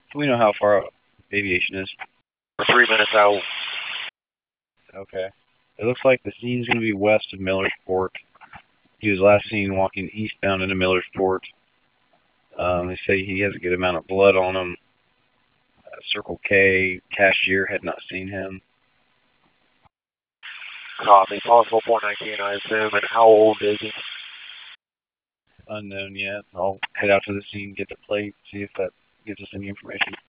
Do we know how far out aviation is? We're 3 minutes out. Okay. It looks like the scene's going to be west of Millersport. He was last seen walking eastbound into Millersport. They say he has a good amount of blood on him. Circle K cashier had not seen him. Copy. Possible 419, I assume. And how old is he? Unknown yet. I'll head out to the scene, get the plate, see if that gives us any information.